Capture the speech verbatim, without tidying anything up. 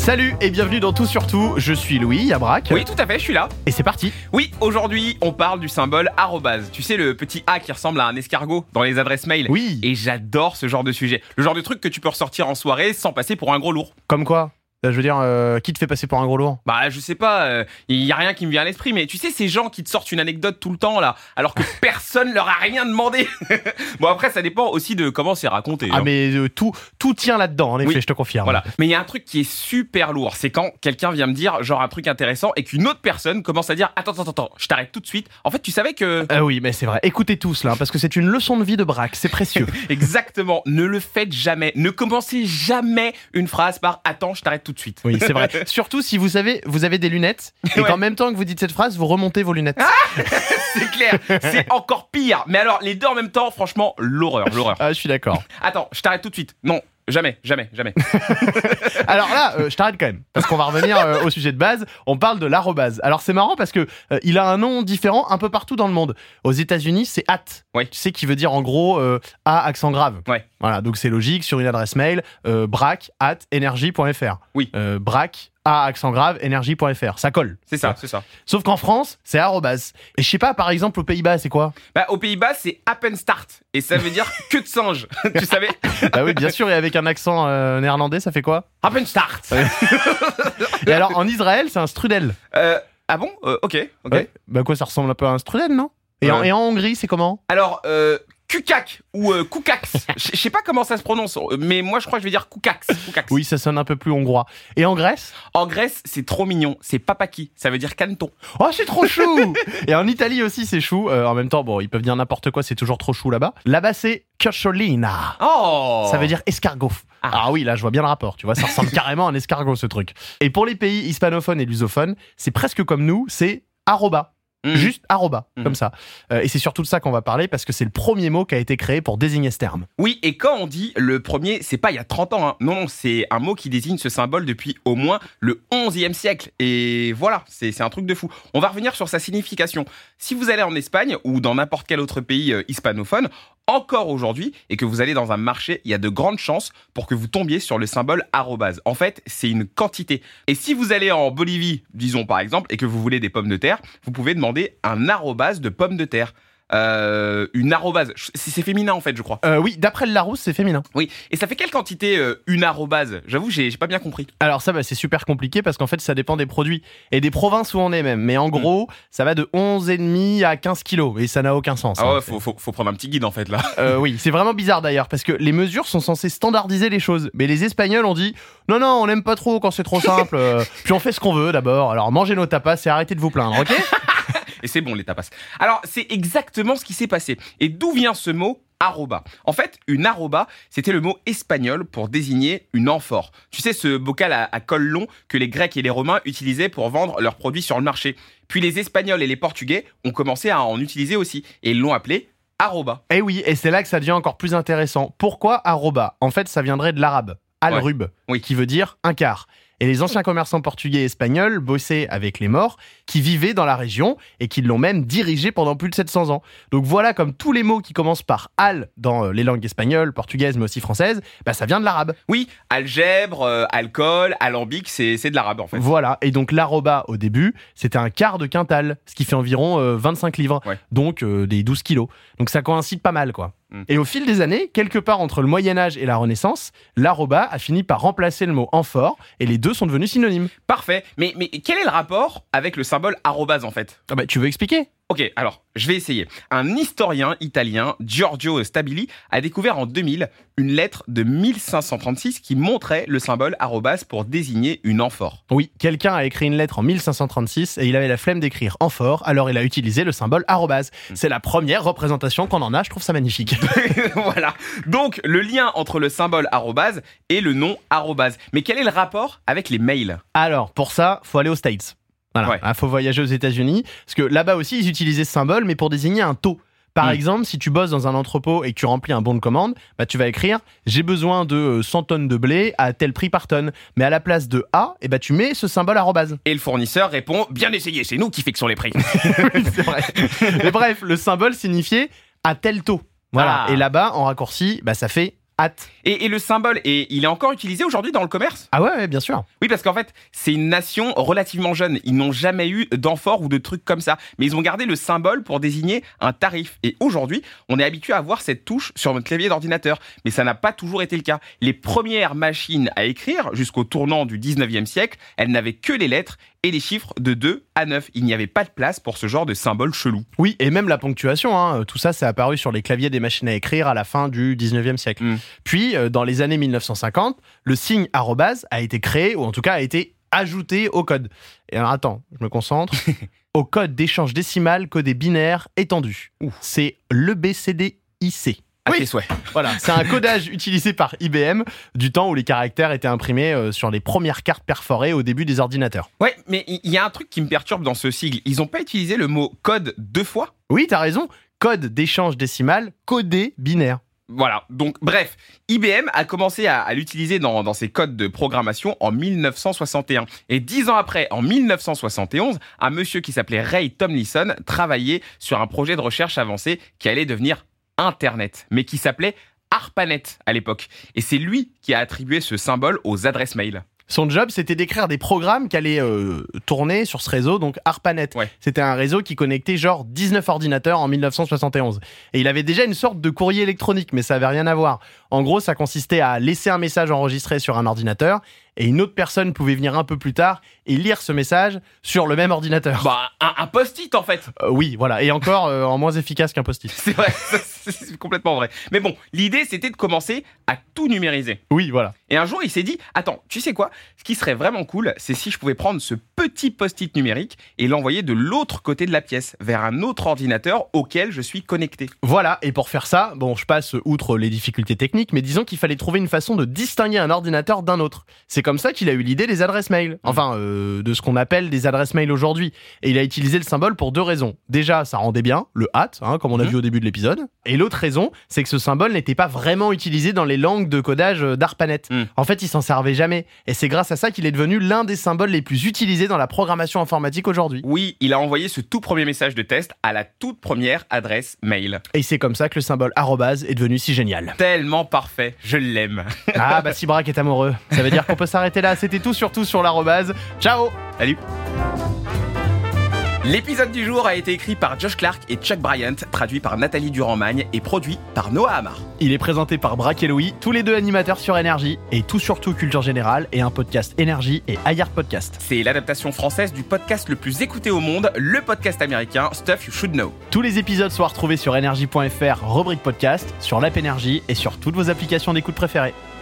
Salut et bienvenue dans Tout sur Tout, je suis Louis, Yabrac. Oui, tout à fait, je suis là. Et c'est parti. Oui, aujourd'hui, on parle du symbole arrobase. Tu sais, le petit A qui ressemble à un escargot dans les adresses mail. Oui. Et j'adore ce genre de sujet. Le genre de truc que tu peux ressortir en soirée sans passer pour un gros lourd. Comme quoi ? Je veux dire, euh, qui te fait passer pour un gros lourd ? Bah, je sais pas, il euh, y a rien qui me vient à l'esprit, mais tu sais, ces gens qui te sortent une anecdote tout le temps, là, alors que personne leur a rien demandé. Bon, après, ça dépend aussi de comment c'est raconté. Ah, hein. mais euh, tout, tout tient là-dedans, en effet, Oui. je te confirme. Voilà. Mais il y a un truc qui est super lourd, c'est quand quelqu'un vient me dire, genre, un truc intéressant, et qu'une autre personne commence à dire, attends, attends, attends, je t'arrête tout de suite. En fait, tu savais que... Euh, oui, mais c'est vrai. Écoutez tous, là, parce que c'est une leçon de vie de Braque, c'est précieux. Exactement, ne le faites jamais. Ne commencez jamais une phrase par, attends, je t'arrête tout de suite. Oui, c'est vrai. Surtout si vous savez, vous avez des lunettes et Ouais. qu'en même temps que vous dites cette phrase, vous remontez vos lunettes. C'est clair, c'est encore pire. Mais alors, les deux en même temps, franchement, l'horreur, l'horreur. Ah, je suis d'accord. Attends, je t'arrête tout de suite. Non, jamais, jamais, jamais. Alors là, euh, je t'arrête quand même, parce qu'on va revenir euh, au sujet de base. On parle de l'arrobase. Alors c'est marrant parce que euh, il a un nom différent un peu partout dans le monde. Aux États-Unis, c'est at. Oui. Tu sais qui veut dire en gros euh, A accent grave. Ouais. Voilà, donc c'est logique sur une adresse mail euh, brac at energy point f r. Oui. Euh, brac A accent grave energy point f r. Ça colle. C'est ça, c'est ça. Sauf qu'en France, c'est arrobase. Et je sais pas, par exemple aux Pays-Bas, c'est quoi ? Bah, aux Pays-Bas, c'est Appen Start. Et ça veut dire que de singe. Tu savais? Ah oui, bien sûr, et avec un accent euh, néerlandais, ça fait quoi ? Appen Start. Et alors en Israël, c'est un strudel. Euh, ah bon? Euh, ok, ok. Ouais. Bah quoi, ça ressemble un peu à un strudel, non ? Et, en, Ouais. et en Hongrie, c'est comment ? Alors, euh, Kukak ou euh, Koukax. Je je sais pas comment ça se prononce, mais moi je crois que je vais dire Koukax. Koukax. Oui, ça sonne un peu plus hongrois. Et en Grèce ? En Grèce, c'est trop mignon. C'est papaki. Ça veut dire caneton. Oh, c'est trop chou. Et en Italie aussi, c'est chou. Euh, en même temps, bon, ils peuvent dire n'importe quoi, c'est toujours trop chou là-bas. Là-bas, c'est cucciolina. Oh! Ça veut dire escargot. Ah. Ah oui, là, je vois bien le rapport. Tu vois, ça ressemble carrément à un escargot, ce truc. Et pour les pays hispanophones et lusophones, c'est presque comme nous, c'est arroba. Mmh. Juste arroba, Mhm. comme ça. Euh, et c'est surtout de ça qu'on va parler parce que c'est le premier mot qui a été créé pour désigner ce terme. Oui, et quand on dit le premier, c'est pas il y a trente ans. Hein. Non, non, c'est un mot qui désigne ce symbole depuis au moins le onzième siècle. Et voilà, c'est c'est un truc de fou. On va revenir sur sa signification. Si vous allez en Espagne ou dans n'importe quel autre pays euh, hispanophone, encore aujourd'hui, et que vous allez dans un marché, il y a de grandes chances pour que vous tombiez sur le symbole arrobase. En fait, c'est une quantité. Et si vous allez en Bolivie, disons par exemple, et que vous voulez des pommes de terre, vous pouvez demander un arrobase de pommes de terre. Euh, une arrobase, c'est c'est féminin en fait, je crois. Euh, oui, d'après le Larousse, c'est féminin. Oui, et ça fait quelle quantité euh, une arrobase? J'avoue, j'ai j'ai pas bien compris. Alors ça, bah, c'est super compliqué parce qu'en fait, ça dépend des produits et des provinces où on est même. Mais en gros, ça va de onze virgule cinq à quinze kilos et ça n'a aucun sens. Ah hein. ouais, faut, faut, faut prendre un petit guide en fait là. Euh, oui, c'est vraiment bizarre d'ailleurs parce que les mesures sont censées standardiser les choses. Mais les Espagnols ont dit non, non, on n'aime pas trop quand c'est trop simple. euh, puis on fait ce qu'on veut d'abord. Alors mangez nos tapas et arrêtez de vous plaindre, ok ? Et c'est bon les tapas. Alors, c'est exactement ce qui s'est passé. Et d'où vient ce mot arroba? En fait, une arroba, c'était le mot espagnol pour désigner une amphore. Tu sais, ce bocal à, à col long que les Grecs et les Romains utilisaient pour vendre leurs produits sur le marché. Puis les Espagnols et les Portugais ont commencé à en utiliser aussi. Et ils l'ont appelé arroba. Eh oui, et c'est là que ça devient encore plus intéressant. Pourquoi arroba ? En fait, ça viendrait de l'arabe, al-rub, Oui. qui veut dire un quart. Et les anciens commerçants portugais et espagnols bossaient avec les morts qui vivaient dans la région et qui l'ont même dirigé pendant plus de sept cents ans. Donc voilà, comme tous les mots qui commencent par al dans euh, les langues espagnoles, portugaises mais aussi françaises, bah ça vient de l'arabe. Oui, algèbre, euh, alcool, alambic, c'est c'est de l'arabe en fait. Voilà, et donc l'arroba au début, c'était un quart de quintal, ce qui fait environ euh, vingt-cinq livres, Ouais. donc euh, des douze kilos. Donc ça coïncide pas mal, quoi. Mm. Et au fil des années, quelque part entre le Moyen-Âge et la Renaissance, l'arroba a fini par remplacer le mot amphore, et les deux sont devenus synonymes. Parfait. Mais, mais quel est le rapport avec le symbole arrobase en fait? Ah bah, tu veux expliquer ? Ok, alors, je vais essayer. Un historien italien, Giorgio Stabili, a découvert en deux mille une lettre de mille cinq cent trente-six qui montrait le symbole arrobase pour désigner une amphore. Oui, quelqu'un a écrit une lettre en mille cinq cent trente-six et il avait la flemme d'écrire amphore, alors il a utilisé le symbole arrobase. C'est la première représentation qu'on en a, je trouve ça magnifique. Voilà. Donc, le lien entre le symbole arrobase et le nom arrobase. Mais quel est le rapport avec les mails? Alors, pour ça, faut aller aux States. Voilà, Ouais. il faut voyager aux États-Unis, parce que là-bas aussi, ils utilisaient ce symbole, mais pour désigner un taux. Par Mm. exemple, si tu bosses dans un entrepôt et que tu remplis un bon de commande, bah, tu vas écrire « J'ai besoin de euh, cent tonnes de blé à tel prix par tonne ». Mais à la place de « A », eh bah, tu mets ce symbole arrobase. Et le fournisseur répond « Bien essayé, c'est nous qui fixons les prix. Oui, c'est vrai. Mais bref, le symbole signifiait « à tel taux ». Voilà. Ah. Et là-bas, en raccourci, bah, ça fait Hâte. Et, et le symbole, et il est encore utilisé aujourd'hui dans le commerce ? Ah ouais, ouais, bien sûr. Oui, parce qu'en fait, c'est une nation relativement jeune. Ils n'ont jamais eu d'amphore ou de trucs comme ça. Mais ils ont gardé le symbole pour désigner un tarif. Et aujourd'hui, on est habitué à voir cette touche sur notre clavier d'ordinateur. Mais ça n'a pas toujours été le cas. Les premières machines à écrire, jusqu'au tournant du dix-neuvième siècle, elles n'avaient que les lettres et les chiffres de deux à neuf. Il n'y avait pas de place pour ce genre de symbole chelou. Oui, et même la ponctuation, hein, tout ça, c'est apparu sur les claviers des machines à écrire à la fin du dix-neuvième siècle. Mm. Puis, euh, dans les années mille neuf cent cinquante, le signe arrobase a été créé, ou en tout cas a été ajouté au code. Et alors, attends, je me concentre. Au code d'échange décimal codé binaire étendu. Ouh. C'est l'E B C D I C. À Oui. tes souhaits. Voilà, c'est un codage utilisé par I B M du temps où les caractères étaient imprimés euh, sur les premières cartes perforées au début des ordinateurs. Ouais, mais il y a un truc qui me perturbe dans ce sigle. Ils n'ont pas utilisé le mot code deux fois ? Oui, t'as raison. Code d'échange décimal codé binaire. Voilà, donc bref, I B M a commencé à, à l'utiliser dans, dans ses codes de programmation en mille neuf cent soixante et un. Et dix ans après, en mille neuf cent soixante et onze, un monsieur qui s'appelait Ray Tomlinson travaillait sur un projet de recherche avancé qui allait devenir Internet, mais qui s'appelait ARPANET à l'époque. Et c'est lui qui a attribué ce symbole aux adresses mail. Son job, c'était d'écrire des programmes qui allaient euh, tourner sur ce réseau, donc ARPANET. Ouais. C'était un réseau qui connectait genre dix-neuf ordinateurs en mille neuf cent soixante et onze. Et il avait déjà une sorte de courrier électronique, mais ça avait rien à voir. En gros, ça consistait à laisser un message enregistré sur un ordinateur, et une autre personne pouvait venir un peu plus tard et lire ce message sur le même ordinateur. Bah, un, un post-it en fait. Euh, oui, voilà. Et encore euh, en moins efficace qu'un post-it. C'est vrai, c'est complètement vrai. Mais bon, l'idée c'était de commencer à tout numériser. Oui, voilà. Et un jour, il s'est dit, attends, tu sais quoi ? Ce qui serait vraiment cool, c'est si je pouvais prendre ce petit post-it numérique et l'envoyer de l'autre côté de la pièce, vers un autre ordinateur auquel je suis connecté. Voilà, et pour faire ça, bon, je passe outre les difficultés techniques, mais disons qu'il fallait trouver une façon de distinguer un ordinateur d'un autre. C'est comme ça qu'il a eu l'idée des adresses mail. Enfin, euh, de ce qu'on appelle des adresses mail aujourd'hui. Et il a utilisé le symbole pour deux raisons. Déjà, ça rendait bien, le hâte, hein, comme on a Mmh. vu au début de l'épisode. Et l'autre raison, c'est que ce symbole n'était pas vraiment utilisé dans les langues de codage d'ARPANET. Mmh. En fait, il s'en servait jamais. Et c'est grâce à ça qu'il est devenu l'un des symboles les plus utilisés dans la programmation informatique aujourd'hui. Oui, il a envoyé ce tout premier message de test à la toute première adresse mail. Et c'est comme ça que le symbole arrobase est devenu si génial. Tellement parfait, je l'aime. Ah bah si Braque est amoureux, ça veut dire qu'on peut s'arrêter là. C'était tout, surtout sur l'arrobase. Ciao. Salut. L'épisode du jour a été écrit par Josh Clark et Chuck Bryant, traduit par Nathalie Durand-Magne et produit par Noah Amar. Il est présenté par Braque et Louis, tous les deux animateurs sur Énergie, et tout surtout Culture Générale et un podcast Énergie et iHeart Podcast. C'est l'adaptation française du podcast le plus écouté au monde, le podcast américain Stuff You Should Know. Tous les épisodes sont retrouvés sur énergie point f r, rubrique podcast, sur l'app Énergie et sur toutes vos applications d'écoute préférées.